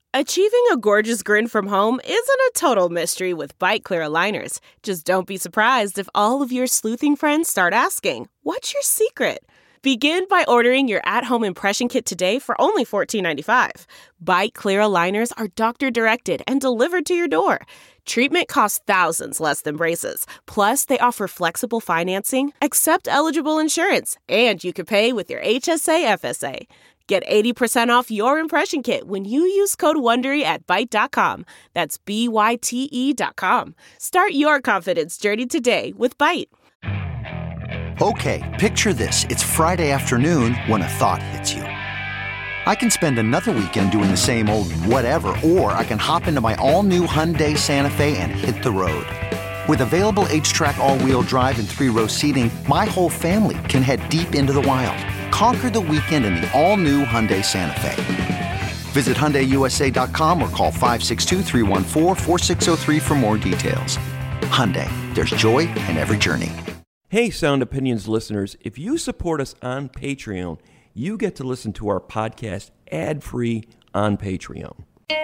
Achieving a gorgeous grin from home isn't a total mystery with Byte Clear aligners. Just don't be surprised if all of your sleuthing friends start asking, "What's your secret?" Begin by ordering your at-home impression kit today for only $14.95. Byte Clear aligners are doctor-directed and delivered to your door. Treatment costs thousands less than braces. Plus, they offer flexible financing, accept eligible insurance, and you can pay with your HSA FSA. Get 80% off your impression kit when you use code WONDERY at Byte.com. That's BYTE.com. Start your confidence journey today with Byte. Okay, picture this. It's Friday afternoon when a thought hits you. I can spend another weekend doing the same old whatever, or I can hop into my all-new Hyundai Santa Fe and hit the road. With available H-Track all-wheel drive and 3-row seating, my whole family can head deep into the wild. Conquer the weekend in the all-new Hyundai Santa Fe. Visit HyundaiUSA.com or call 562-314-4603 for more details. Hyundai, there's joy in every journey. Hey, Sound Opinions listeners, if you support us on Patreon, you get to listen to our podcast ad-free on Patreon.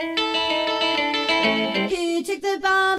Who took the bomb?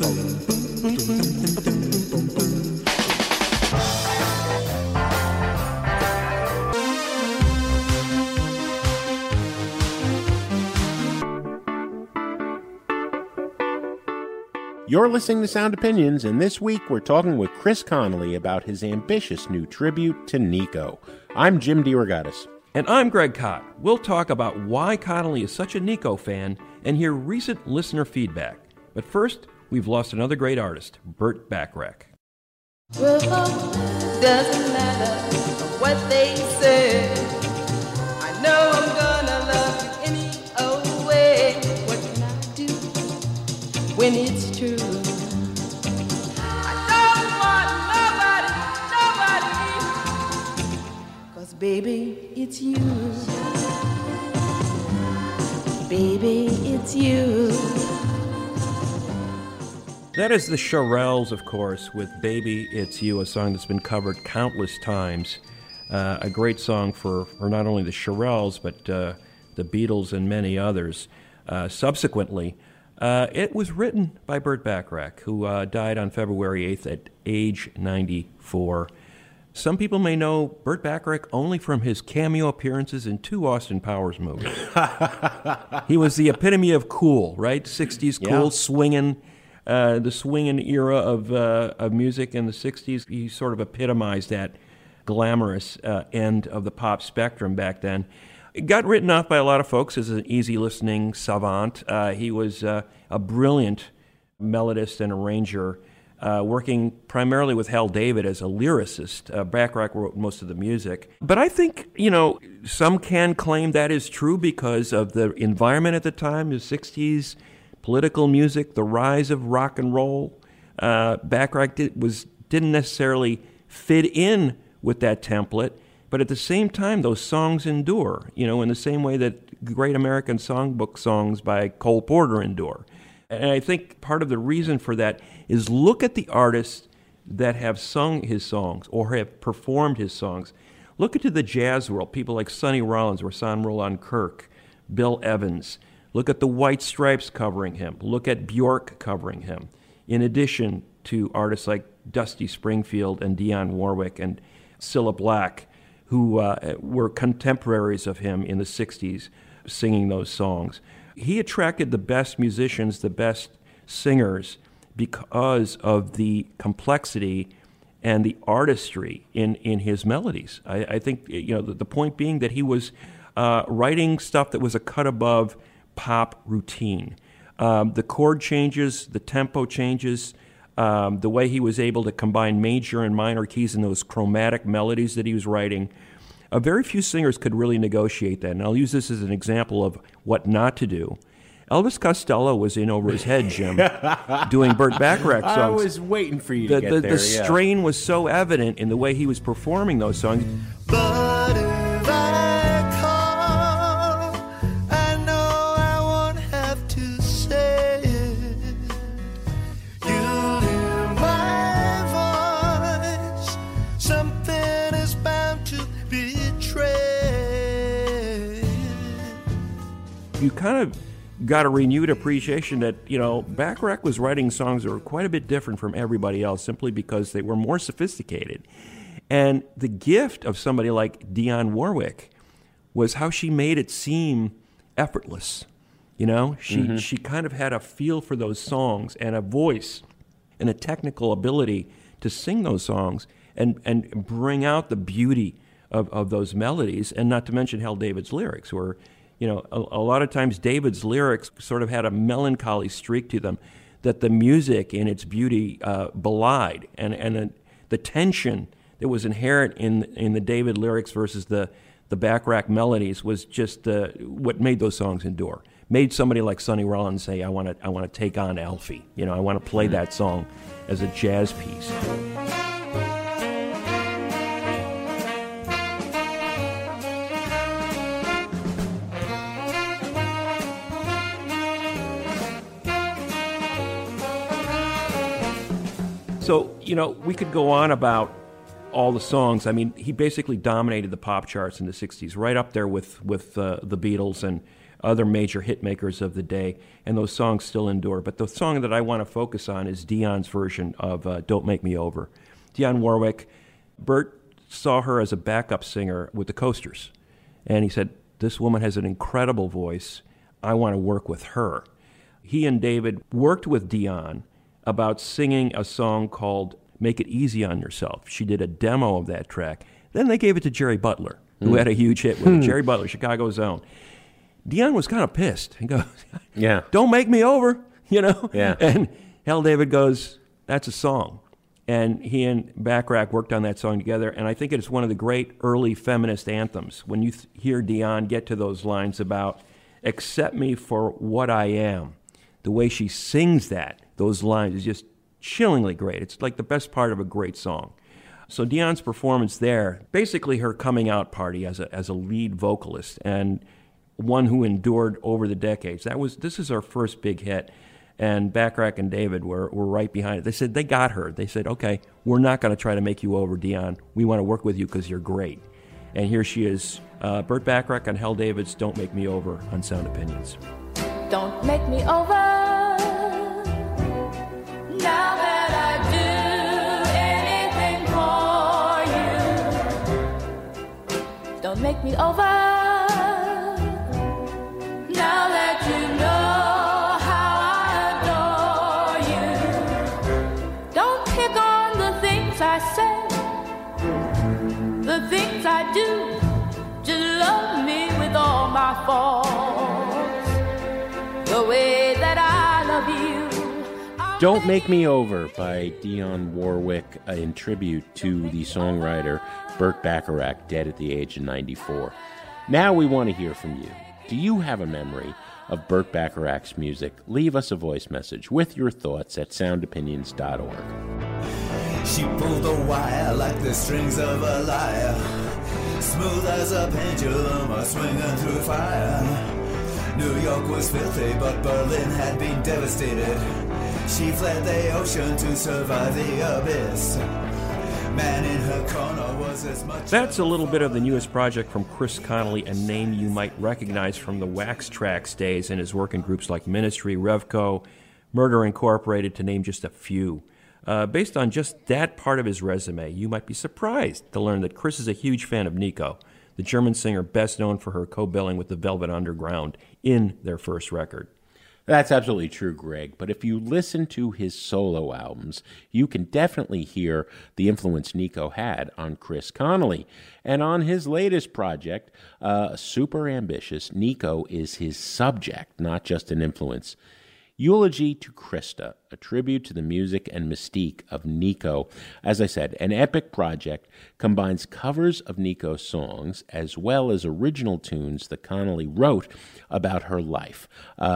You're listening to Sound Opinions, and this week we're talking with Chris Connolly about his ambitious new tribute to Nico. I'm Jim DeRogatis. And I'm Greg Kot. We'll talk about why Connolly is such a Nico fan and hear recent listener feedback. But first, we've lost another great artist, Burt Bacharach. Well, doesn't matter what they say. I know I'm gonna love you any old way. What can I do when it's true? I don't want nobody, 'cause baby, it's you. Baby, it's you. That is the Shirelles, of course, with Baby, It's You, a song that's been covered countless times. A great song for not only the Shirelles, but the Beatles and many others. Subsequently, it was written by Burt Bacharach, who died on February 8th at age 94. Some people may know Burt Bacharach only from his cameo appearances in 2 Austin Powers movies. He was the epitome of cool, right? 60s cool, swinging. The swinging era of music in the 60s, he sort of epitomized that glamorous end of the pop spectrum back then. It got written off by a lot of folks as an easy-listening savant. He was a brilliant melodist and arranger, working primarily with Hal David as a lyricist. Bacharach wrote most of the music. But I think, some can claim that is true because of the environment at the time, the 60s, political music, the rise of rock and roll. Bacharach didn't necessarily fit in with that template, but at the same time, those songs endure, in the same way that great American songbook songs by Cole Porter endure. And I think part of the reason for that is look at the artists that have sung his songs or have performed his songs. Look into the jazz world, people like Sonny Rollins, Rahsaan Roland Kirk, Bill Evans. Look at the White Stripes covering him. Look at Bjork covering him. In addition to artists like Dusty Springfield and Dionne Warwick and Cilla Black, who were contemporaries of him in the 60s singing those songs. He attracted the best musicians, the best singers, because of the complexity and the artistry in his melodies. I think, the point being that he was writing stuff that was a cut above pop routine. The chord changes, the tempo changes, the way he was able to combine major and minor keys in those chromatic melodies that he was writing. Very few singers could really negotiate that, and I'll use this as an example of what not to do. Elvis Costello was in over his head, Jim, doing Burt Bacharach songs. I was waiting for you to get there. The strain was so evident in the way he was performing those songs. But if I call, I know I won't have to say it. You'll hear my voice. Something is bound to betray. You kind of got a renewed appreciation that, Bacharach was writing songs that were quite a bit different from everybody else simply because they were more sophisticated. And the gift of somebody like Dionne Warwick was how she made it seem effortless. She kind of had a feel for those songs and a voice and a technical ability to sing those songs and bring out the beauty of those melodies, and not to mention Hal David's lyrics were, a lot of times David's lyrics sort of had a melancholy streak to them that the music in its beauty belied, and the tension that was inherent in the David lyrics versus the Bacharach melodies was just what made those songs endure. Made somebody like Sonny Rollins say, I want to take on Alfie. I want to play that song as a jazz piece. So, we could go on about all the songs. I mean, he basically dominated the pop charts in the 60s, right up there with the Beatles and other major hit makers of the day, and those songs still endure. But the song that I want to focus on is Dionne's version of Don't Make Me Over. Dionne Warwick, Bert saw her as a backup singer with the Coasters, and he said, this woman has an incredible voice. I want to work with her. He and David worked with Dionne about singing a song called Make It Easy on Yourself. She did a demo of that track. Then they gave it to Jerry Butler, who had a huge hit with it. Jerry Butler, Chicago's own. Dionne was kind of pissed. He goes, yeah, don't make me over, Yeah. And Hal David goes, that's a song. And he and Bacharach worked on that song together, and I think it's one of the great early feminist anthems. When you hear Dionne get to those lines about, accept me for what I am, the way she sings those lines is just chillingly great. It's like the best part of a great song. So Dionne's performance there, basically her coming out party as a lead vocalist, and one who endured over the decades. This is our first big hit, and Bacharach and David were right behind it. They said they got her. They said, okay, we're not going to try to make you over, Dionne. We want to work with you because you're great. And here she is, Burt Bacharach and Hal David's Don't Make Me Over on Sound Opinions. Don't make me over. Now that I do anything for you, don't make me over. Now that you know how I adore you, don't pick on the things I say, the things I do. Just love me with all my faults, the way that I love you. Don't Make Me Over by Dionne Warwick in tribute to the songwriter Burt Bacharach, dead at the age of 94. Now we want to hear from you. Do you have a memory of Burt Bacharach's music? Leave us a voice message with your thoughts at soundopinions.org. She pulled the wire like the strings of a lyre, smooth as a pendulum or swinging through fire. New York was filthy, but Berlin had been devastated. She fled the ocean to survive the abyss. Man in her corner was as much. That's a little bit of the newest project from Chris Connelly, a name you might recognize from the Wax Trax days and his work in groups like Ministry, Revco, Murder Incorporated, to name just a few. Based on just that part of his resume, you might be surprised to learn that Chris is a huge fan of Nico, the German singer best known for her co-billing with the Velvet Underground in their first record. That's absolutely true, Greg. But if you listen to his solo albums, you can definitely hear the influence Nico had on Chris Connelly. And on his latest project, Super Ambitious, Nico is his subject, not just an influence. Eulogy to Krista, a tribute to the music and mystique of Nico. As I said, an epic project combines covers of Nico's songs as well as original tunes that Connelly wrote about her life.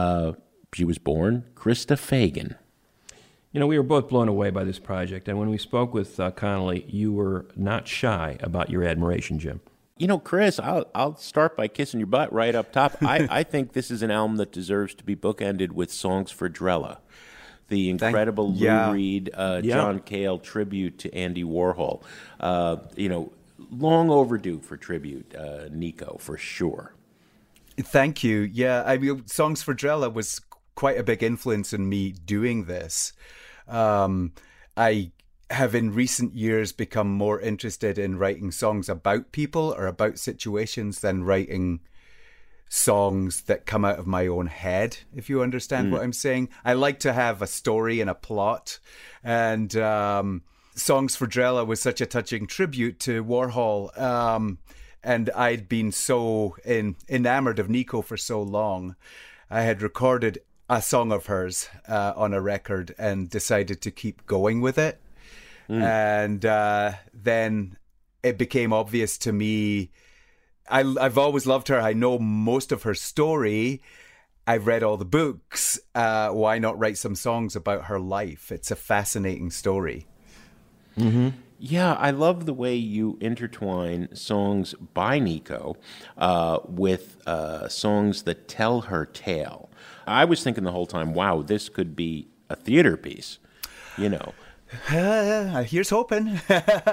She was born Krista Fagan. We were both blown away by this project, and when we spoke with Connelly, you were not shy about your admiration, Jim. Chris, I'll start by kissing your butt right up top. I think this is an album that deserves to be bookended with Songs for Drella, the incredible Lou Reed, John Cale tribute to Andy Warhol. Long overdue for tribute, Nico, for sure. Thank you. Yeah, I mean, Songs for Drella was quite a big influence in me doing this. I have in recent years become more interested in writing songs about people or about situations than writing songs that come out of my own head, if you understand what I'm saying. I like to have a story and a plot. And Songs for Drella was such a touching tribute to Warhol. And I'd been so enamored of Nico for so long. I had recorded a song of hers on a record and decided to keep going with it. And then it became obvious to me. I've always loved her. I know most of her story. I've read all the books. Why not write some songs about her life? It's a fascinating story. Mm-hmm. Yeah, I love the way you intertwine songs by Nico with songs that tell her tale. I was thinking the whole time, wow, this could be a theater piece, you know. Here's hoping.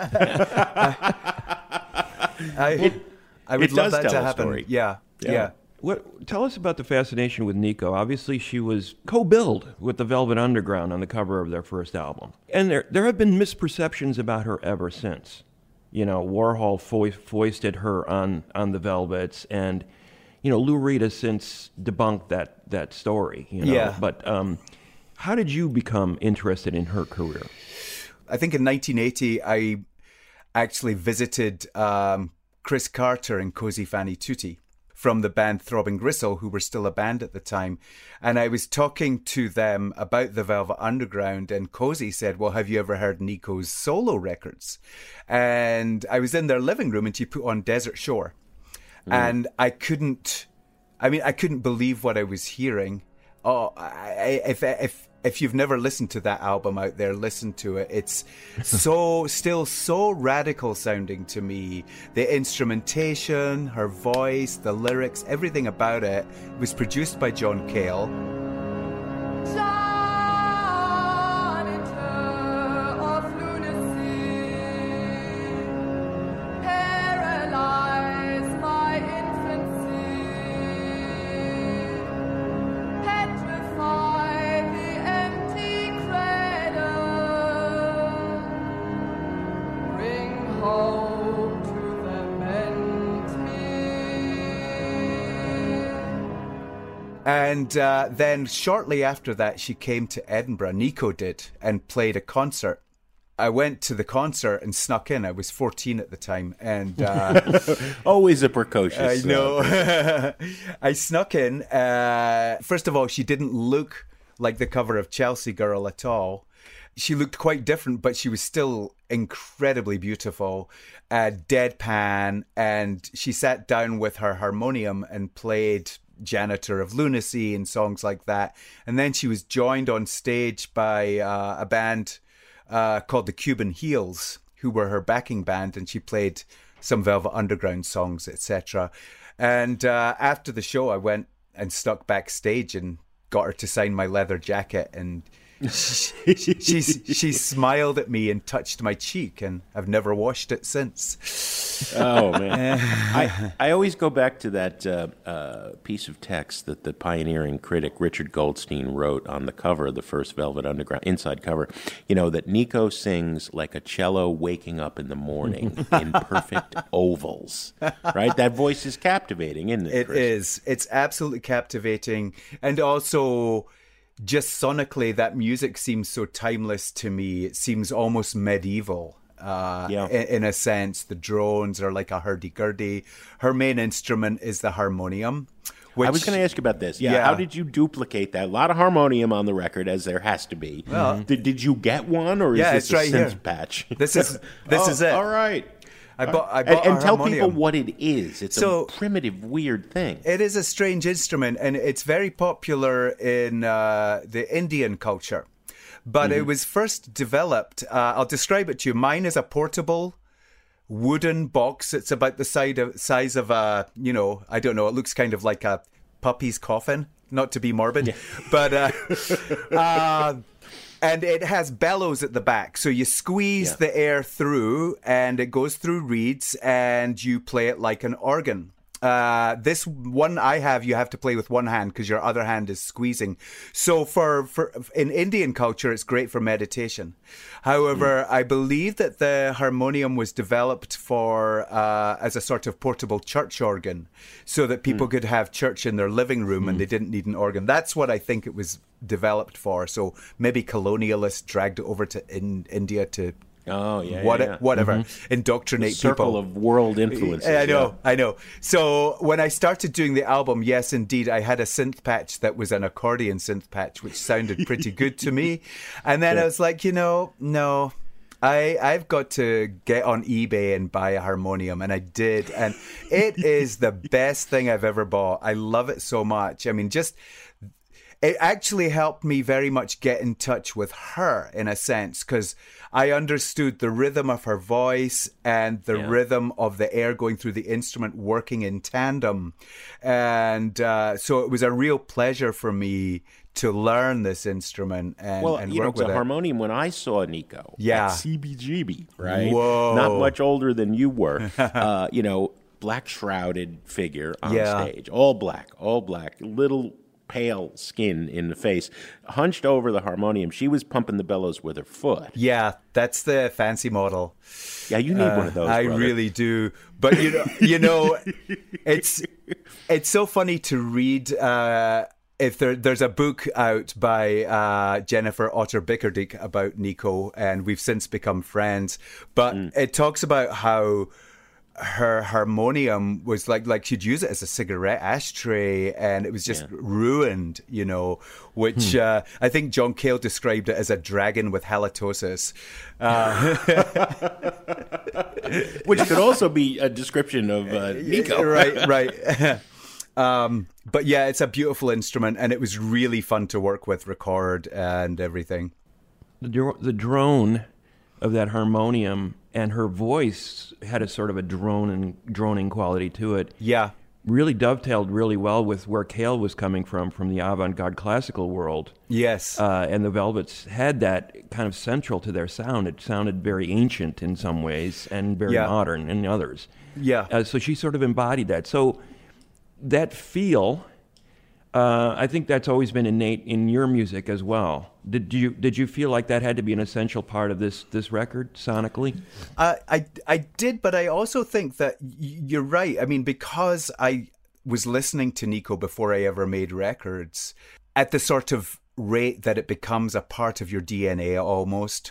I would love that to happen. Yeah. Tell us about the fascination with Nico. Obviously, she was co-billed with the Velvet Underground on the cover of their first album. And there have been misperceptions about her ever since. You know, Warhol foisted her on the Velvets, and, you know, Lou Reed has since debunked that story. You know? Yeah. But how did you become interested in her career? I think in 1980, I actually visited Chris Carter and Cozy Fanny Tutti from the band Throbbing Gristle, who were still a band at the time. And I was talking to them about the Velvet Underground, and Cozy said, well, have you ever heard Nico's solo records? And I was in their living room and she put on Desert Shore. And I couldn't believe what I was hearing. Oh, if you've never listened to that album out there, listen to it. It's still so radical sounding to me. The instrumentation, her voice, the lyrics, everything about it was produced by John Cale. And then shortly after that, she came to Edinburgh, Nico did, and played a concert. I went to the concert and snuck in. I was 14 at the time. And always a precocious. I know. I snuck in. First of all, she didn't look like the cover of Chelsea Girl at all. She looked quite different, but she was still incredibly beautiful, deadpan. And she sat down with her harmonium and played Janitor of Lunacy and songs like that. And then she was joined on stage by a band called the Cuban Heels, who were her backing band, and she played some Velvet Underground songs, etc. And after the show, I went and stuck backstage and got her to sign my leather jacket, and she smiled at me and touched my cheek, and I've never washed it since. Oh, man. I always go back to that piece of text that the pioneering critic Richard Goldstein wrote on the cover of the first Velvet Underground, inside cover, you know, that Nico sings like a cello waking up in the morning in perfect ovals, right? That voice is captivating, isn't it, It Chris? is. It's absolutely captivating. And also, just sonically, that music seems so timeless to me. It seems almost medieval. In a sense. The drones are like a hurdy-gurdy. Her main instrument is the harmonium. I was going to ask you about this. Yeah. How did you duplicate that? A lot of harmonium on the record, as there has to be. Well, did you get one, or is this a right synth here. patch? This is it. All right. I bought and tell harmonium. people what it is. It's a primitive, weird thing. It is a strange instrument, and it's very popular in the Indian culture. But it was first developed, I'll describe it to you. Mine is a portable wooden box. It's about the size of a, I don't know, it looks kind of like a puppy's coffin, not to be morbid. But, and it has bellows at the back. So you squeeze the air through and it goes through reeds and you play it like an organ. This one I have, you have to play with one hand because your other hand is squeezing. So for in Indian culture, it's great for meditation. However, I believe that the harmonium was developed for as a sort of portable church organ, so that people could have church in their living room and they didn't need an organ. That's what I think it was developed for. So maybe colonialists dragged it over to India to. Whatever. Indoctrinate the circle people. Of world influences. I know. So when I started doing the album, yes, indeed, I had a synth patch that was an accordion synth patch, which sounded pretty good to me. And then I was like, no, I've got to get on eBay and buy a harmonium. And I did. And it is the best thing I've ever bought. I love it so much. I mean, it actually helped me very much get in touch with her in a sense, because I understood the rhythm of her voice and the rhythm of the air going through the instrument working in tandem. And so it was a real pleasure for me to learn this instrument and work with it. Harmonium, when I saw Nico at CBGB, right? Whoa. Not much older than you were, black shrouded figure on stage, all black, little pale skin in the face, hunched over the harmonium. She was pumping the bellows with her foot. Yeah, that's the fancy model. Yeah, you need one of those. I brother. really do. But it's so funny to read. If there's a book out by Jennifer Otter Bickerdijk about Nico, and we've since become friends. But it talks about how her harmonium was like she'd use it as a cigarette ashtray, and it was just ruined, which I think John Cale described it as a dragon with halitosis. Which could also be a description of Nico. Right. But yeah, it's a beautiful instrument, and it was really fun to work with, record, and everything. The drone of that harmonium and her voice had a sort of a droning quality to it. Yeah. Really dovetailed really well with where Cale was coming from the avant-garde classical world. Yes. And the Velvets had that kind of central to their sound. It sounded very ancient in some ways and very modern in others. Yeah. So she sort of embodied that. So that feel, I think that's always been innate in your music as well. Did you feel like that had to be an essential part of this record sonically? I did, but I also think that you're right. I mean, because I was listening to Nico before I ever made records, at the sort of rate that it becomes a part of your DNA almost.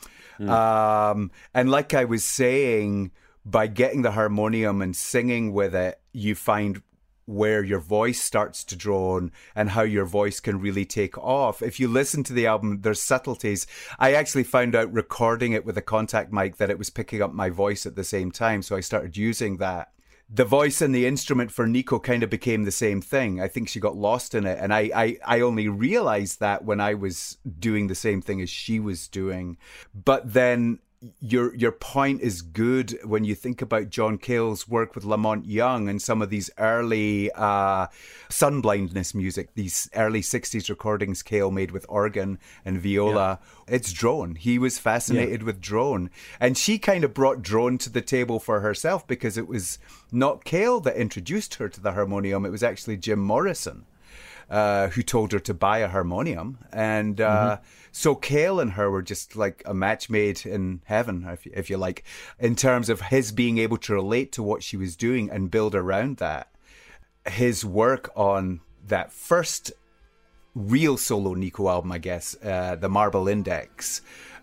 And like I was saying, by getting the harmonium and singing with it, you find where your voice starts to drone and how your voice can really take off. If you listen to the album, there's subtleties. I actually found out recording it with a contact mic that it was picking up my voice at the same time, so I started using that. The voice and the instrument for Nico kind of became the same thing. I think she got lost in it, and I only realized that when I was doing the same thing as she was doing. But then your point is good when you think about John Cale's work with Lamont Young and some of these early sun blindness music, these early 60s recordings Cale made with organ and viola. Yeah. It's drone. He was fascinated with drone. And she kind of brought drone to the table for herself because it was not Cale that introduced her to the harmonium. It was actually Jim Morrison who told her to buy a harmonium. And so Cale and her were just like a match made in heaven, if you like, in terms of his being able to relate to what she was doing and build around that. His work on that first real solo Nico album, I guess, the Marble Index,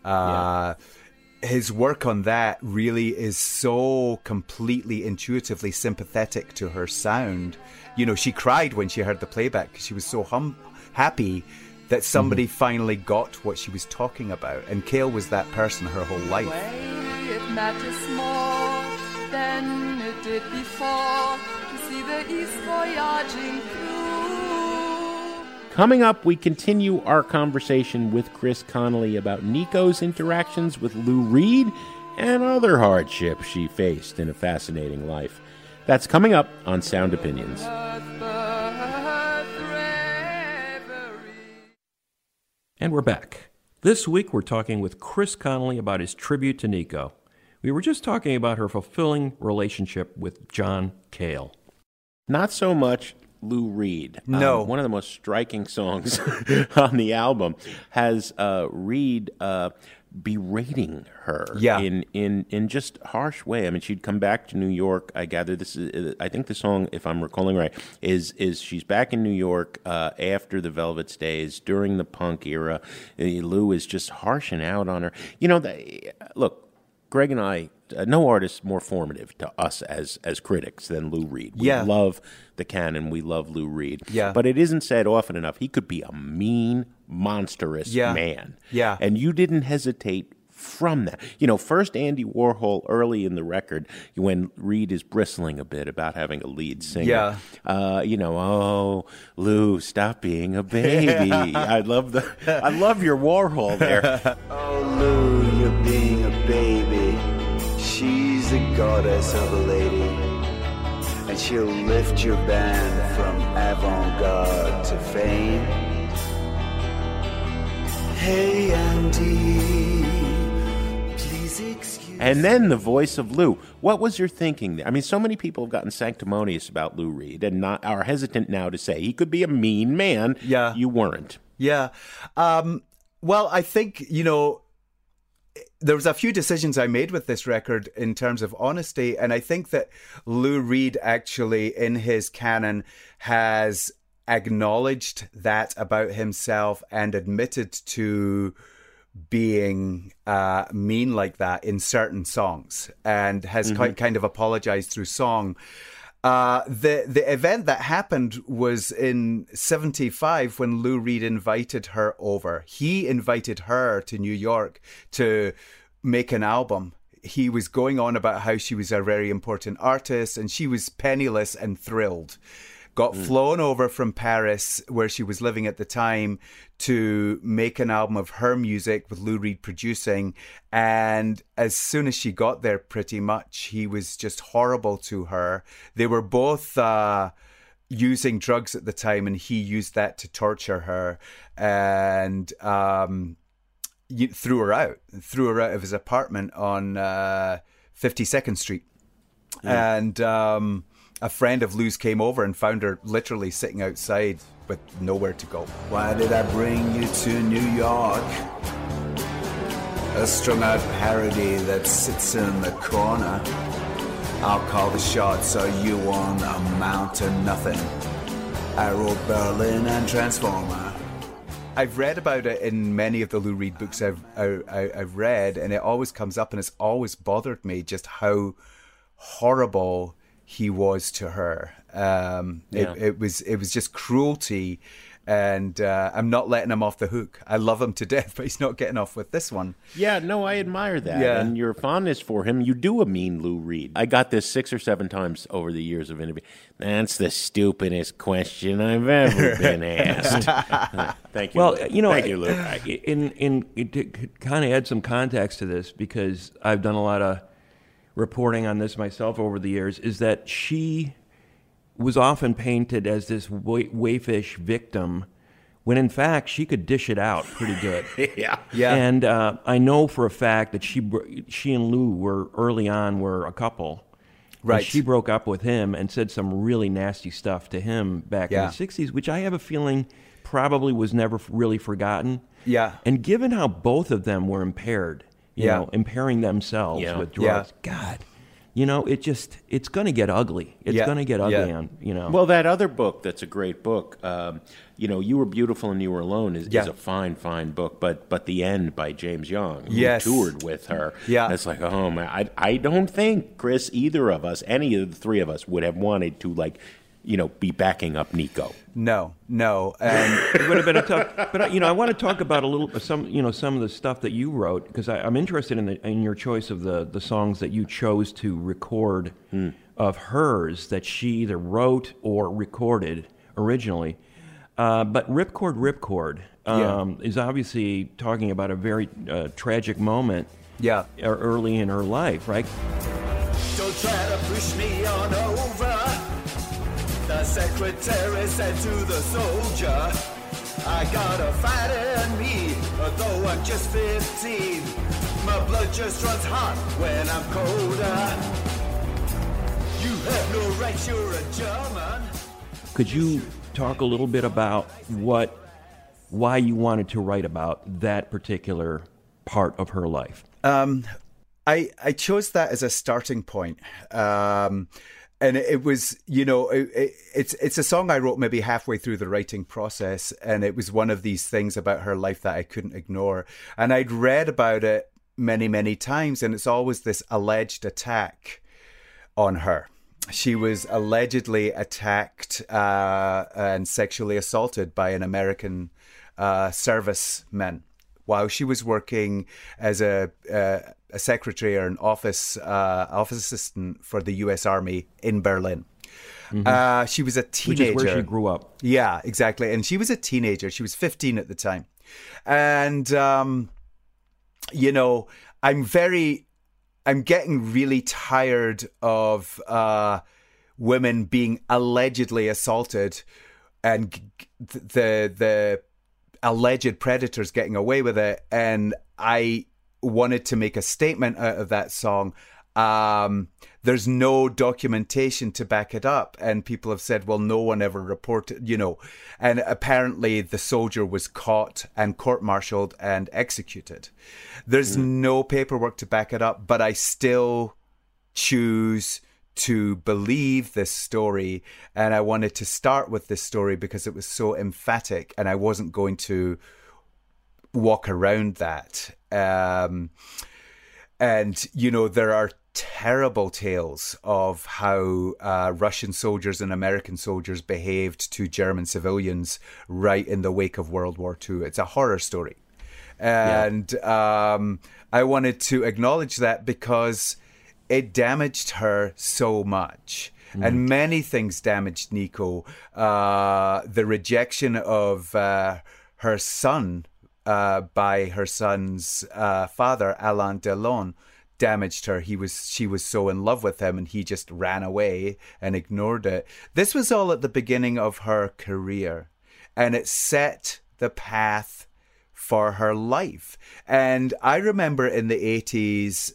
his work on that really is so completely intuitively sympathetic to her sound. She cried when she heard the playback because she was so happy that somebody finally got what she was talking about. And Cale was that person her whole life. It matters more than it did before to see the East voyaging through. Coming up, we continue our conversation with Chris Connelly about Nico's interactions with Lou Reed and other hardships she faced in a fascinating life. That's coming up on Sound Opinions. And we're back. This week we're talking with Chris Connelly about his tribute to Nico. We were just talking about her fulfilling relationship with John Cale. Not so much Lou Reed. No. One of the most striking songs on the album has Reed berating her in just harsh way. I mean, she'd come back to New York. I gather this is, I think the song, if I'm recalling right, is she's back in New York after the Velvet Stays, during the punk era. Lou is just harshing out on her. You know, look, Greg and I, no artist more formative to us as critics than Lou Reed. We love the canon. We love Lou Reed. Yeah. But it isn't said often enough. He could be a mean, monstrous man. Yeah. And you didn't hesitate from that. You know, first Andy Warhol early in the record, when Reed is bristling a bit about having a lead singer. Yeah. You know, oh, Lou, stop being a baby. I love your Warhol there. Oh, Lou, you're being a baby. She's a goddess of a lady, and she'll lift your band from avant-garde to fame. Hey, Andy, please excuse. And then the voice of Lou. What was your thinking there? I mean, so many people have gotten sanctimonious about Lou Reed and are hesitant now to say he could be a mean man. Yeah. You weren't. Yeah. Well, I think, you know, there was a few decisions I made with this record in terms of honesty, and I think that Lou Reed actually, in his canon, has acknowledged that about himself and admitted to being mean like that in certain songs, and has kind of apologized through song. The event that happened was in 1975 when Lou Reed invited her over. He invited her to New York to make an album. He was going on about how she was a very important artist and she was penniless and thrilled. Got flown over from Paris, where she was living at the time, to make an album of her music with Lou Reed producing. And as soon as she got there, pretty much, he was just horrible to her. They were both using drugs at the time, and he used that to torture her and threw her out of his apartment on 52nd Street. Yeah. And a friend of Lou's came over and found her literally sitting outside with nowhere to go. Why did I bring you to New York? A strung out parody that sits in the corner. I'll call the shots, so you won't amount to nothing. I wrote Berlin and Transformer. I've read about it in many of the Lou Reed books I've read, and it always comes up, and it's always bothered me just how horrible he was to her. It was just cruelty, and I'm not letting him off the hook. I love him to death, but he's not getting off with this one. Yeah, no, I admire that. Yeah. And your fondness for him, you do a mean Lou Reed. I got this 6 or 7 times over the years of interview. That's the stupidest question I've ever been asked. Thank you. Well, Lou. you know, Thank you, Lou. To kind of add some context to this, because I've done a lot of reporting on this myself over the years, is that she was often painted as this waifish victim, when in fact she could dish it out pretty good. Yeah. And I know for a fact that she and Lou were early on were a couple. Right. And she broke up with him and said some really nasty stuff to him back in the 60s, which I have a feeling probably was never really forgotten. Yeah. And given how both of them were impaired, you know, impairing themselves with drugs. God, you know, it's going to get ugly. It's going to get ugly on, you know. Well, that other book that's a great book, you know, You Were Beautiful and You Were Alone is a fine, fine book, but The End by James Young, who toured with her. Yeah. It's like, oh, man, I don't think, Chris, either of us, any of the three of us would have wanted to, like, you know, be backing up Nico. No. It would have been a tough. But you know, I want to talk about some of the stuff that you wrote, because I'm interested in your choice of the songs that you chose to record of hers that she either wrote or recorded originally. But Ripcord is obviously talking about a very tragic moment. Yeah. Early in her life, right? Don't try to push me on over. The secretary said to the soldier, I got a fighter in me, although I'm just 15. My blood just runs hot when I'm colder. You have no rights, you're a German. Could you talk a little bit about why you wanted to write about that particular part of her life? I chose that as a starting point. And it was, it's a song I wrote maybe halfway through the writing process. And it was one of these things about her life that I couldn't ignore. And I'd read about it many, many times. And it's always this alleged attack on her. She was allegedly attacked and sexually assaulted by an American serviceman while she was working as a secretary or an office assistant for the U.S. Army in Berlin. Mm-hmm. She was a teenager. Which is where she grew up. Yeah, exactly. And she was a teenager. She was 15 at the time. And, I'm getting really tired of women being allegedly assaulted and the alleged predators getting away with it. And I wanted to make a statement out of that song. There's no documentation to back it up. And people have said, well, no one ever reported, and apparently the soldier was caught and court-martialed and executed. There's no paperwork to back it up, but I still choose to believe this story. And I wanted to start with this story because it was so emphatic and I wasn't going to walk around that. And, there are terrible tales of how Russian soldiers and American soldiers behaved to German civilians right in the wake of World War II. It's a horror story. And I wanted to acknowledge that because it damaged her so much. And many things damaged Nico. The rejection of her son by her son's father, Alain Delon, damaged her. She was so in love with him and he just ran away and ignored it. This was all at the beginning of her career and it set the path for her life. And I remember in the 80s,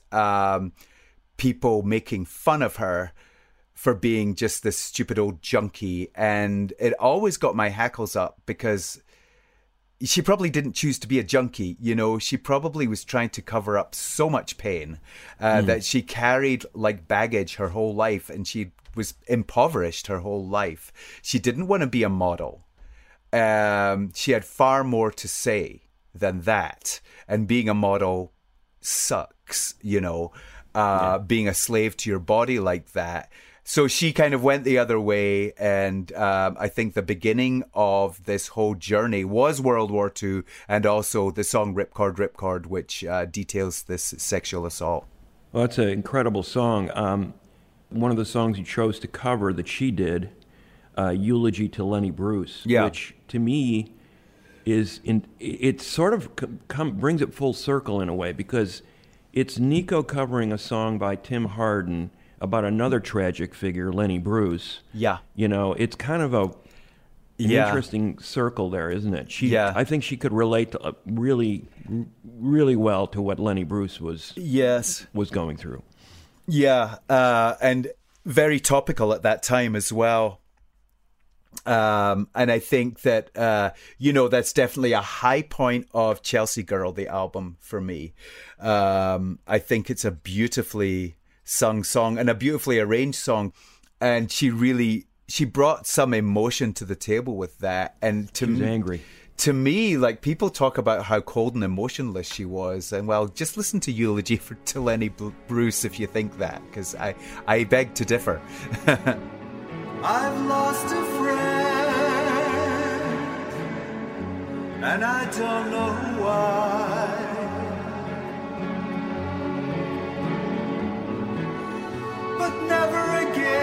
people making fun of her for being just this stupid old junkie. And it always got my hackles up because she probably didn't choose to be a junkie. She probably was trying to cover up so much pain that she carried like baggage her whole life, and she was impoverished her whole life. She didn't want to be a model. She had far more to say than that. And being a model sucks, being a slave to your body like that. So she kind of went the other way, and I think the beginning of this whole journey was World War II, and also the song Ripcord, Ripcord, which details this sexual assault. Well, that's an incredible song. One of the songs you chose to cover that she did, Eulogy to Lenny Bruce, which to me it sort of brings it full circle in a way, because it's Nico covering a song by Tim Hardin about another tragic figure, Lenny Bruce. Yeah. It's kind of an interesting circle there, isn't it? I think she could relate to, really, really well to what Lenny Bruce was going through. Yeah, and very topical at that time as well. And I think that, that's definitely a high point of Chelsea Girl, the album, for me. I think it's a beautifully sung song and a beautifully arranged song. And she brought some emotion to the table with that. And she was angry. To me, like, people talk about how cold and emotionless she was. And, well, just listen to Eulogy to Lenny Bruce if you think that, because I beg to differ. I've lost a friend, and I don't know why. But never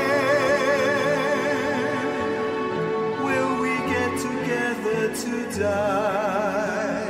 again will we get together to die.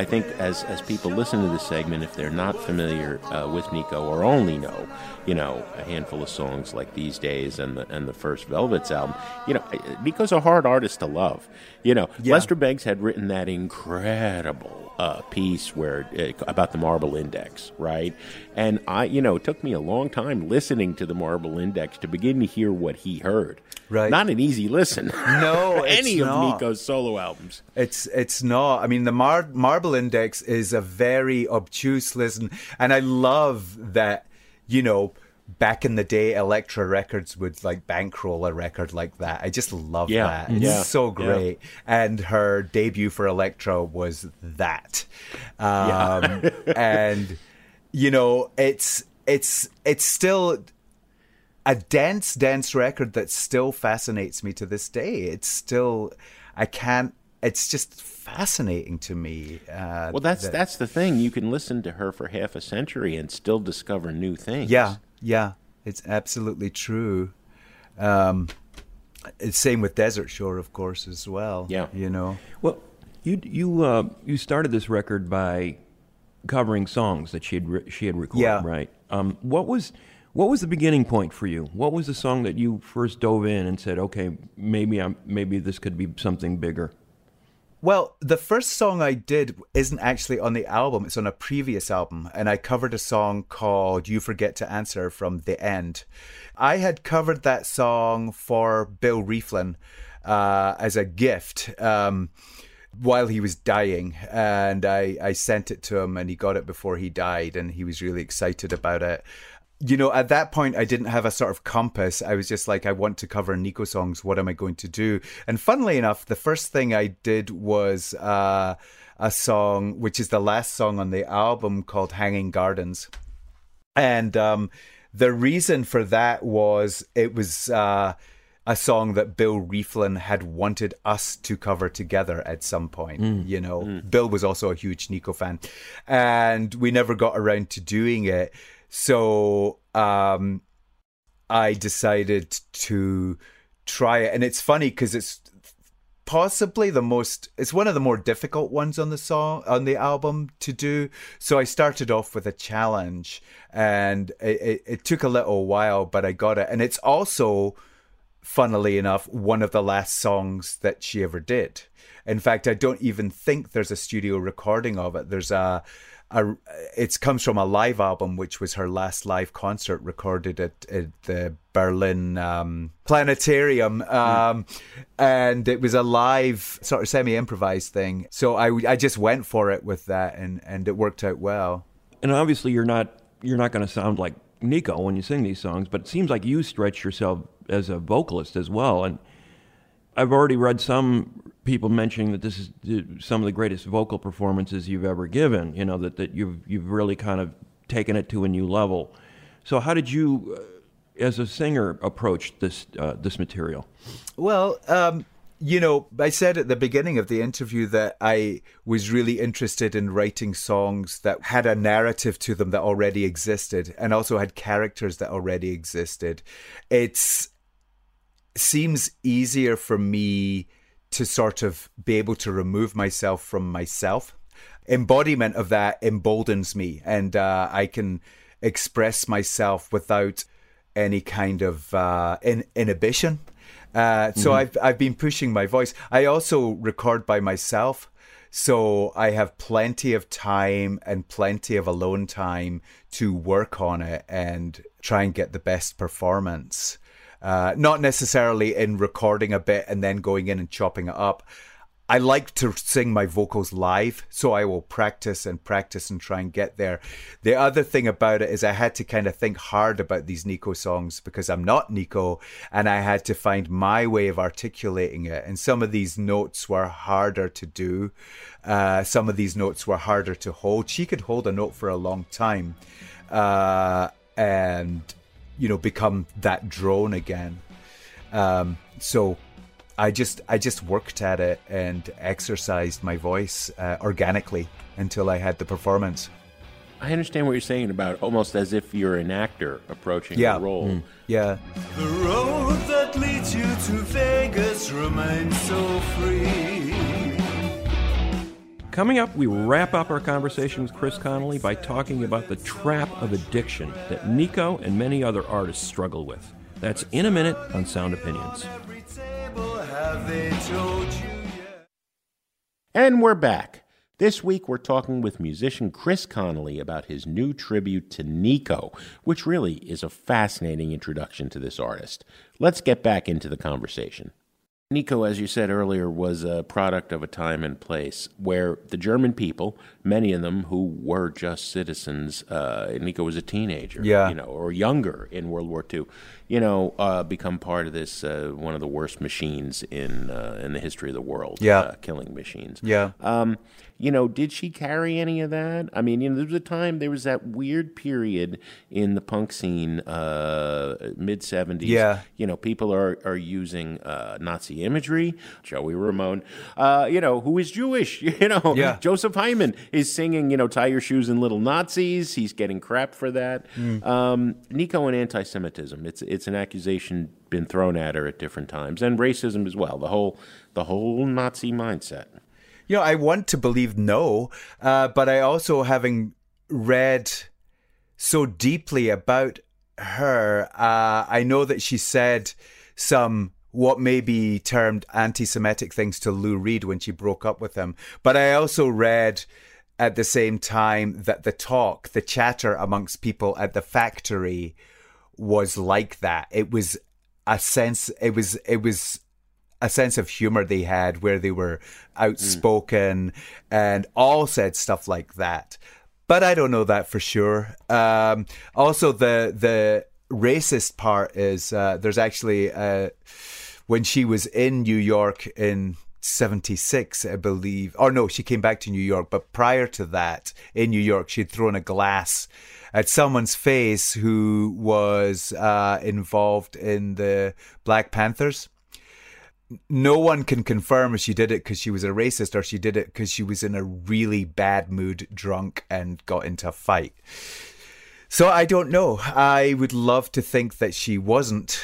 I think as people listen to this segment, if they're not familiar with Nico or only know, a handful of songs like These Days and the first Velvets album, Nico's a hard artist to love. Lester Bangs had written that incredible piece about the Marble Index, right? And it took me a long time listening to the Marble Index to begin to hear what he heard. Right. Not an easy listen. No, it's any not. of Nico's solo albums. It's not. I mean, the Marble Index is a very obtuse listen, and I love that, back in the day, Elektra Records would bankroll a record like that. I just love that. It's so great. Yeah. And her debut for Elektra was that. And it's still a dense record that still fascinates me to this day. It's just fascinating to me. Well, that's the thing. You can listen to her for half a century and still discover new things. Yeah, it's absolutely true. It's same with Desert Shore, of course, as well. Yeah, Well, you started this record by covering songs that she had recorded, right? What was the beginning point for you? What was the song that you first dove in and said, okay, maybe this could be something bigger? Well, the first song I did isn't actually on the album. It's on a previous album. And I covered a song called You Forget to Answer from The End. I had covered that song for Bill Rieflin as a gift while he was dying. And I sent it to him, and he got it before he died. And he was really excited about it. At that point, I didn't have a sort of compass. I was just like, I want to cover Nico songs. What am I going to do? And funnily enough, the first thing I did was a song, which is the last song on the album, called Hanging Gardens. And the reason for that was it was a song that Bill Rieflin had wanted us to cover together at some point. Bill was also a huge Nico fan. And we never got around to doing it. So I decided to try it. And it's funny because it's possibly it's one of the more difficult ones on the album to do. So I started off with a challenge, and it took a little while, but I got it. And it's also, funnily enough, one of the last songs that she ever did. In fact, I don't even think there's a studio recording of it. There's it comes from a live album, which was her last live concert recorded at the Berlin Planetarium. And it was a live, sort of semi-improvised thing. So I just went for it with that, and it worked out well. And obviously you're not going to sound like Nico when you sing these songs, but it seems like you stretch yourself as a vocalist as well. And I've already read some people mentioning that this is some of the greatest vocal performances you've ever given, that you've really kind of taken it to a new level. So how did you, as a singer, approach this material? Well, I said at the beginning of the interview that I was really interested in writing songs that had a narrative to them that already existed, and also had characters that already existed. It seems easier for me to sort of be able to remove myself from myself. Embodiment of that emboldens me, and I can express myself without any kind of inhibition. So I've been pushing my voice. I also record by myself, so I have plenty of time and plenty of alone time to work on it and try and get the best performance. Not necessarily in recording a bit and then going in and chopping it up. I like to sing my vocals live, so I will practice and try and get there. The other thing about it is I had to kind of think hard about these Nico songs because I'm not Nico, and I had to find my way of articulating it. And some of these notes were harder to do. Some of these notes were harder to hold. She could hold a note for a long time and, become that drone again. So I just worked at it and exercised my voice organically until I had the performance. I understand what you're saying about almost as if you're an actor approaching a role. Yeah. The road that leads you to Vegas remains so free. Coming up, we wrap up our conversation with Chris Connelly by talking about the trap of addiction that Nico and many other artists struggle with. That's in a minute on Sound Opinions. And we're back. This week we're talking with musician Chris Connelly about his new tribute to Nico, which really is a fascinating introduction to this artist. Let's get back into the conversation. Nico, as you said earlier, was a product of a time and place where the German people, many of them who were just citizens, Nico was a teenager, or younger in World War II, become part of this, one of the worst machines in the history of the world, killing machines. Did she carry any of that? I mean, there was a time, there was that weird period in the punk scene, mid-'70s. People are using Nazi imagery. Joey Ramone, who is Jewish, Joseph Hyman is singing, tie your shoes in little Nazis. He's getting crap for that. Nico and anti-Semitism, it's an accusation been thrown at her at different times, and racism as well, the whole Nazi mindset. I want to believe no, but I also, having read so deeply about her, I know that she said some what may be termed anti-Semitic things to Lou Reed when she broke up with him. But I also read at the same time that the chatter amongst people at the factory was like that. It was a sense of humor they had, where they were outspoken and all said stuff like that. But I don't know that for sure. Also, the racist part is there's actually when she was in New York in 76, I believe. Or no, she came back to New York. But prior to that, in New York, she'd thrown a glass at someone's face who was involved in the Black Panthers. No one can confirm if she did it because she was a racist or she did it because she was in a really bad mood, drunk, and got into a fight. So I don't know. I would love to think that she wasn't.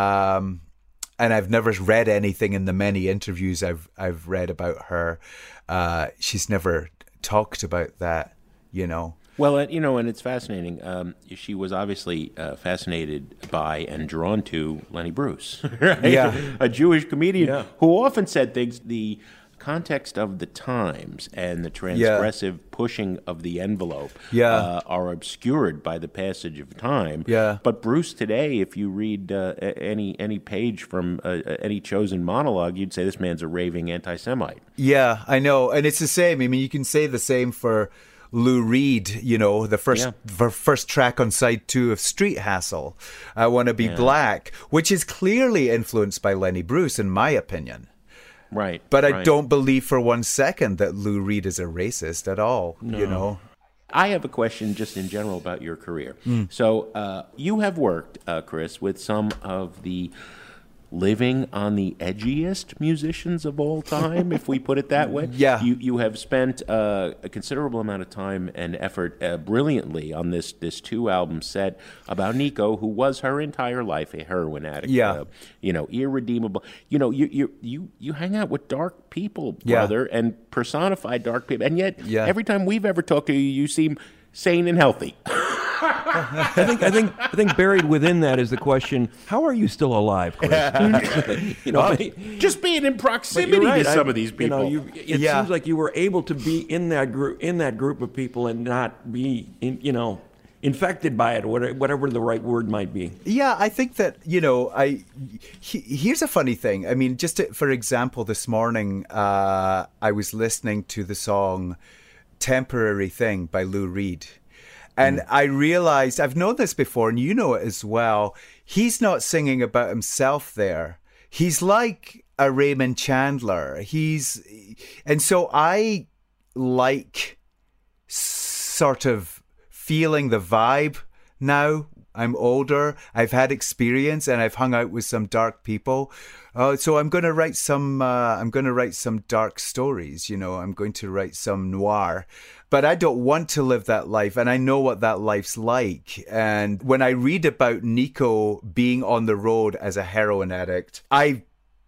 And I've never read anything in the many interviews I've read about her. She's never talked about that, Well, and it's fascinating. She was obviously fascinated by and drawn to Lenny Bruce, right? A Jewish comedian who often said things, the context of the times and the transgressive pushing of the envelope are obscured by the passage of time. But Bruce today, if you read any page from any chosen monologue, you'd say this man's a raving anti-Semite. Yeah, I know. And it's the same. I mean, you can say the same for Lou Reed, the first track on side 2 of Street Hassle, I Want to Be Black, which is clearly influenced by Lenny Bruce, in my opinion. Right. But I don't believe for one second that Lou Reed is a racist at all, I have a question just in general about your career. So you have worked, Chris, with some of the living on the edgiest musicians of all time, if we put it that way. You have spent a considerable amount of time and effort brilliantly on this 2-album set about Nico, who was her entire life a heroin addict. Irredeemable. You hang out with dark people, brother, and personify dark people, and yet every time we've ever talked to you, you seem sane and healthy. I think buried within that is the question: how are you still alive, Chris? Just being in proximity to some of these people. It seems like you were able to be in that group of people and not be, infected by it, whatever the right word might be. Yeah, I think that here's a funny thing. I mean, for example, this morning I was listening to the song "Temporary Thing" by Lou Reed. And I realized, I've known this before, and you know it as well, he's not singing about himself there. He's like a Raymond Chandler. And so I like sort of feeling the vibe now. I'm older, I've had experience, and I've hung out with some dark people. So I'm going to write some dark stories, I'm going to write some noir. But I don't want to live that life, and I know what that life's like. And when I read about Nico being on the road as a heroin addict, I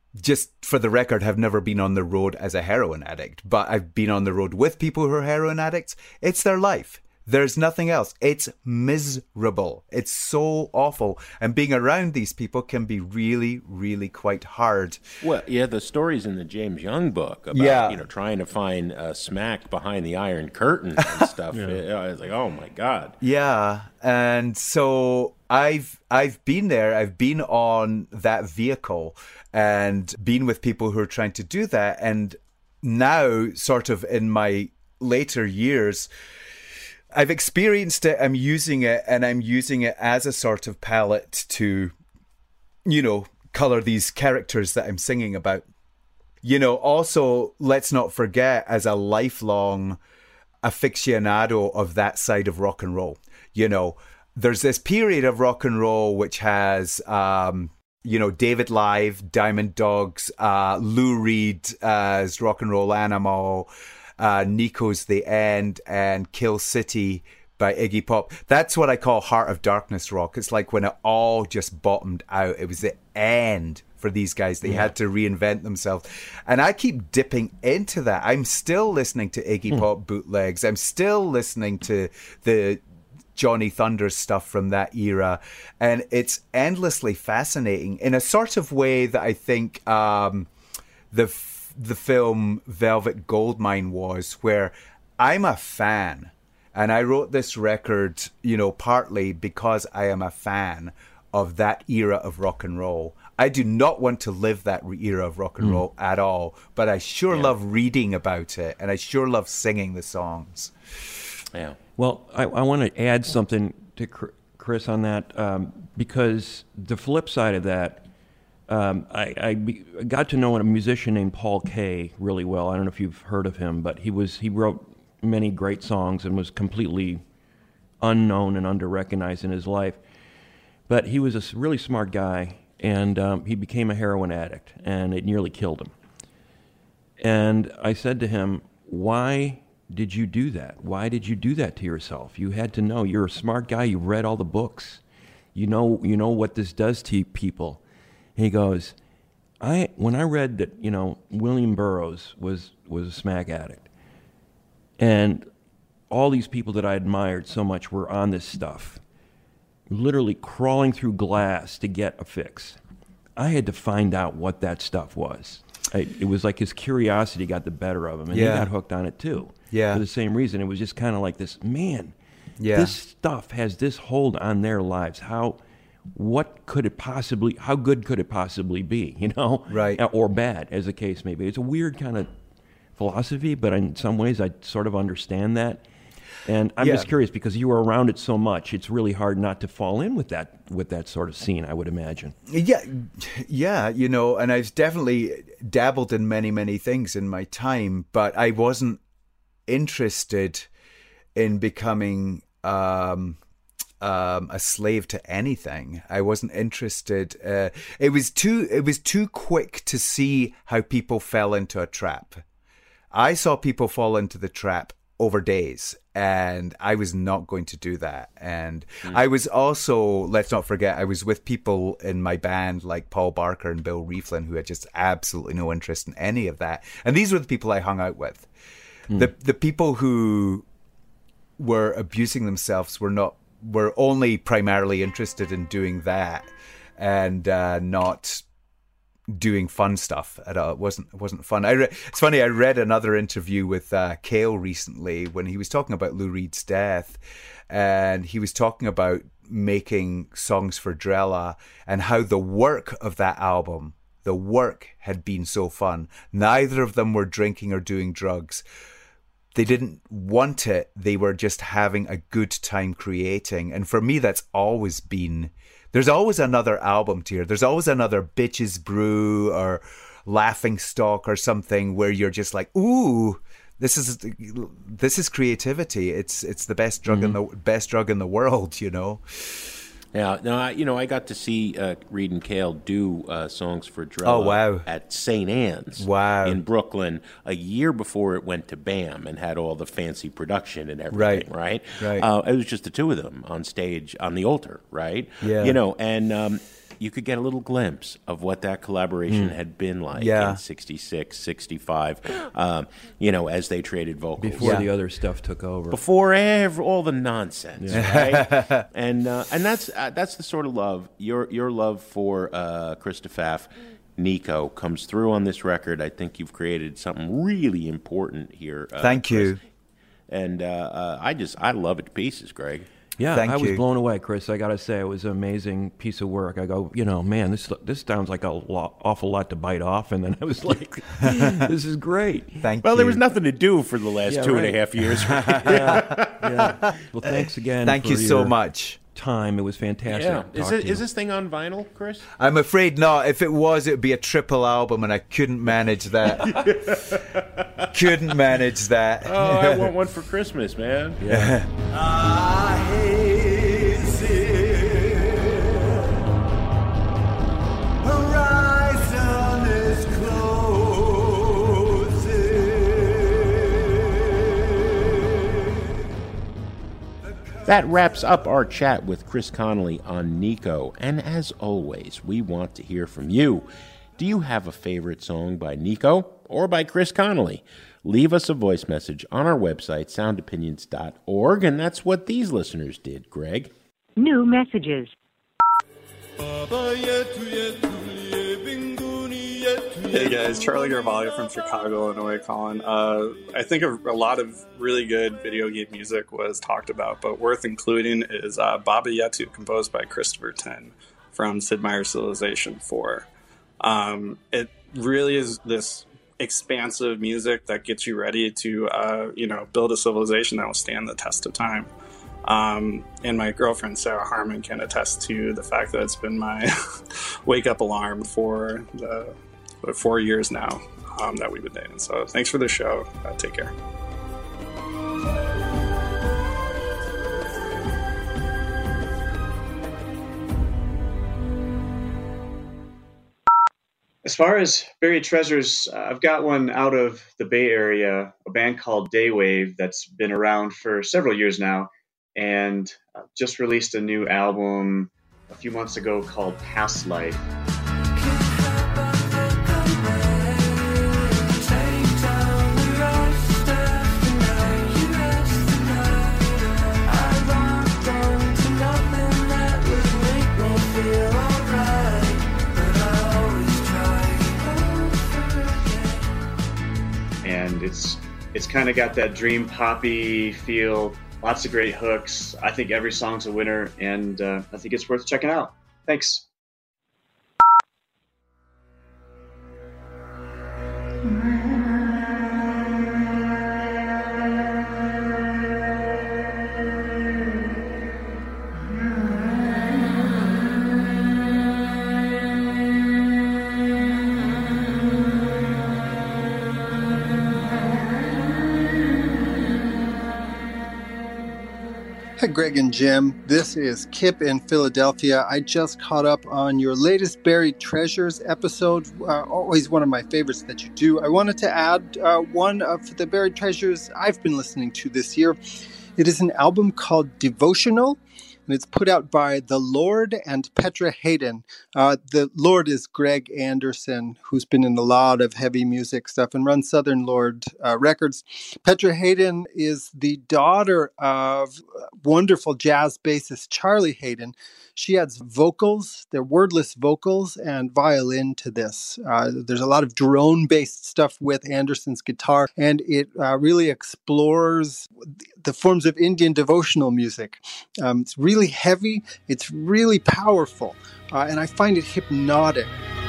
just for the record, have never been on the road as a heroin addict, but I've been on the road with people who are heroin addicts. It's their life. There's nothing else. It's miserable. It's so awful. And being around these people can be really, really quite hard. Well, yeah, the stories in the James Young book about, trying to find smack behind the Iron Curtain and stuff. It's like, oh, my God. Yeah. And so I've been there. I've been on that vehicle and been with people who are trying to do that. And now, sort of in my later years, I've experienced it, I'm using it, and I'm using it as a sort of palette to, colour these characters that I'm singing about. Also, let's not forget, as a lifelong aficionado of that side of rock and roll, there's this period of rock and roll which has, David Live, Diamond Dogs, Lou Reed as Rock and Roll Animal, Nico's The End, and Kill City by Iggy Pop. That's what I call Heart of Darkness rock. It's like when it all just bottomed out. It was the end for these guys. They had to reinvent themselves. And I keep dipping into that. I'm still listening to Iggy Pop bootlegs. I'm still listening to the Johnny Thunders stuff from that era. And it's endlessly fascinating in a sort of way that I think the film Velvet Goldmine was, where I'm a fan, and I wrote this record, partly because I am a fan of that era of rock and roll. I do not want to live that era of rock and roll at all, but I sure love reading about it, and I sure love singing the songs. Yeah. Well, I want to add something to Chris on that, because the flip side of that, I got to know a musician named Paul Kay really well. I don't know if you've heard of him, but he wrote many great songs and was completely unknown and under-recognized in his life. But he was a really smart guy, and he became a heroin addict, and it nearly killed him. And I said to him, why did you do that? Why did you do that to yourself? You had to know. You're a smart guy. You read all the books. You know what this does to people. He goes, when I read that, William Burroughs was a smack addict, and all these people that I admired so much were on this stuff, literally crawling through glass to get a fix. I had to find out what that stuff was. It was like his curiosity got the better of him, and he got hooked on it too. Yeah. For the same reason. It was just kind of like this, this stuff has this hold on their lives. How good could it possibly be, Right. Or bad, as the case may be. It's a weird kind of philosophy, but in some ways I sort of understand that. And I'm just curious, because you were around it so much, it's really hard not to fall in with that sort of scene, I would imagine. Yeah, and I've definitely dabbled in many, many things in my time, but I wasn't interested in becoming a slave to anything. I wasn't interested. It was too quick to see how people fell into a trap. I saw people fall into the trap over days, and I was not going to do that. And I was also, let's not forget, I was with people in my band like Paul Barker and Bill Rieflin, who had just absolutely no interest in any of that. And these were the people I hung out with. The people who were abusing themselves were only primarily interested in doing that, and not doing fun stuff at all. It wasn't fun. It's funny, I read another interview with Cale recently when he was talking about Lou Reed's death, and he was talking about making songs for Drella and how the work of that album, the work had been so fun. Neither of them were drinking or doing drugs. They didn't want it. They were just having a good time creating. And for me, that's always been... There's always another album to hear. There's always another Bitches Brew or Laughing Stock or something where you're just like, ooh, this is creativity. It's the best drug in the world, Yeah, no, I got to see Reed and Cale do songs for Drella. Oh, wow. At St. Anne's in Brooklyn a year before it went to BAM and had all the fancy production and everything, right? It was just the two of them on stage on the altar, right? Yeah. And you could get a little glimpse of what that collaboration had been like in 66, 65, as they traded vocals. Before the other stuff took over. Before all the nonsense, right? and that's the sort of love, your love for Krista Pfaff, Nico, comes through on this record. I think you've created something really important here. Thank you. And I love it to pieces, Greg. Yeah, Thank I was you. blown away, Chris. I got to say, it was an amazing piece of work. I go, man, this sounds like awful lot to bite off. And then I was like, this is great. Thank you. Well, there was nothing to do for the last 2.5 years. Yeah. Well, thanks again. Thank you so much. Time. It was fantastic. Yeah. Is this thing on vinyl, Chris? I'm afraid not. If it was, it would be a triple album, and I couldn't manage that. Couldn't manage that. Oh, I want one for Christmas, man. Yeah. I haze it. Horizon is closing. That wraps up our chat with Chris Connelly on Nico. And as always, we want to hear from you. Do you have a favorite song by Nico or by Chris Connelly? Leave us a voice message on our website, soundopinions.org, and that's what these listeners did, Greg. New messages. Hey guys, Charlie Garvalho from Chicago, Illinois calling. I think a lot of really good video game music was talked about, but worth including is Baba Yetu, composed by Christopher Tin from Sid Meier's Civilization 4. It really is this expansive music that gets you ready to, build a civilization that will stand the test of time. And my girlfriend, Sarah Harmon, can attest to the fact that it's been my wake-up alarm for the 4 years now that we've been dating. So thanks for the show. Take care. As far as buried treasures, I've got one out of the Bay Area, a band called Daywave that's been around for several years now, and just released a new album a few months ago called Past Life. And it's kind of got that dream poppy feel, lots of great hooks. I think every song's a winner, and I think it's worth checking out. Thanks. Hi, Greg and Jim. This is Kip in Philadelphia. I just caught up on your latest Buried Treasures episode, always one of my favorites that you do. I wanted to add one of the Buried Treasures I've been listening to this year. It is an album called Devotional, and it's put out by The Lord and Petra Haden. The Lord is Greg Anderson, who's been in a lot of heavy music stuff and runs Southern Lord Records. Petra Haden is the daughter of wonderful jazz bassist Charlie Haden. She adds vocals, they're wordless vocals, and violin to this. There's a lot of drone-based stuff with Anderson's guitar, and it really explores the forms of Indian devotional music. It's really heavy, it's really powerful, and I find it hypnotic.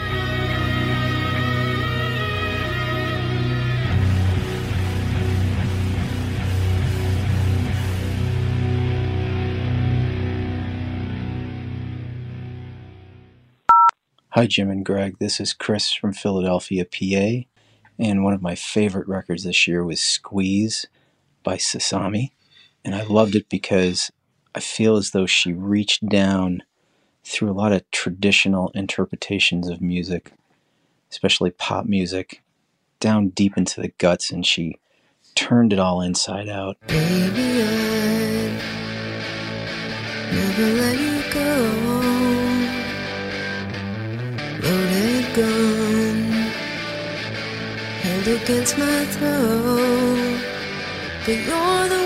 Hi, Jim and Greg. This is Chris from Philadelphia, PA, and one of my favorite records this year was Squeeze by Sasami, and I loved it because I feel as though she reached down through a lot of traditional interpretations of music, especially pop music, down deep into the guts, and she turned it all inside out. Baby, I never let you go. hand against my throat, but you're the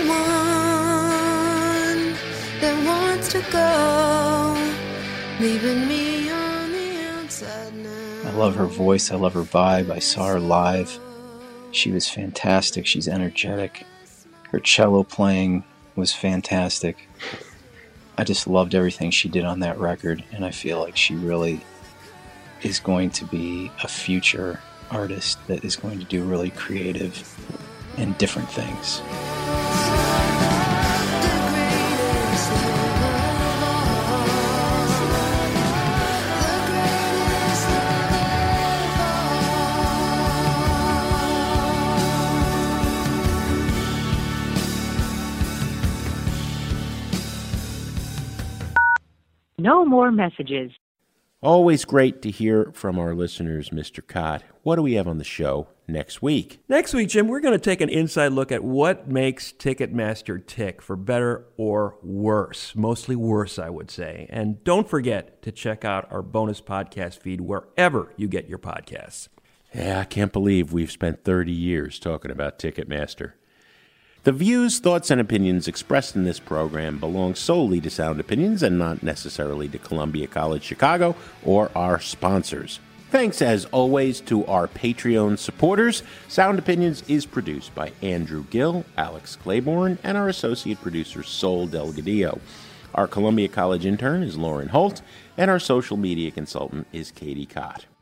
one that wants to go, leaving me on the outside now. I love her voice. I love her vibe. I saw her live. She was fantastic. She's energetic. Her cello playing was fantastic. I just loved everything she did on that record, and I feel like she really is going to be a future artist that is going to do really creative and different things. No more messages. Always great to hear from our listeners, Mr. Cott. What do we have on the show next week? Next week, Jim, we're going to take an inside look at what makes Ticketmaster tick, for better or worse. Mostly worse, I would say. And don't forget to check out our bonus podcast feed wherever you get your podcasts. Yeah, I can't believe we've spent 30 years talking about Ticketmaster. The views, thoughts, and opinions expressed in this program belong solely to Sound Opinions and not necessarily to Columbia College Chicago or our sponsors. Thanks, as always, to our Patreon supporters. Sound Opinions is produced by Andrew Gill, Alex Claiborne, and our associate producer, Sol Delgadillo. Our Columbia College intern is Lauren Holt, and our social media consultant is Katie Cott.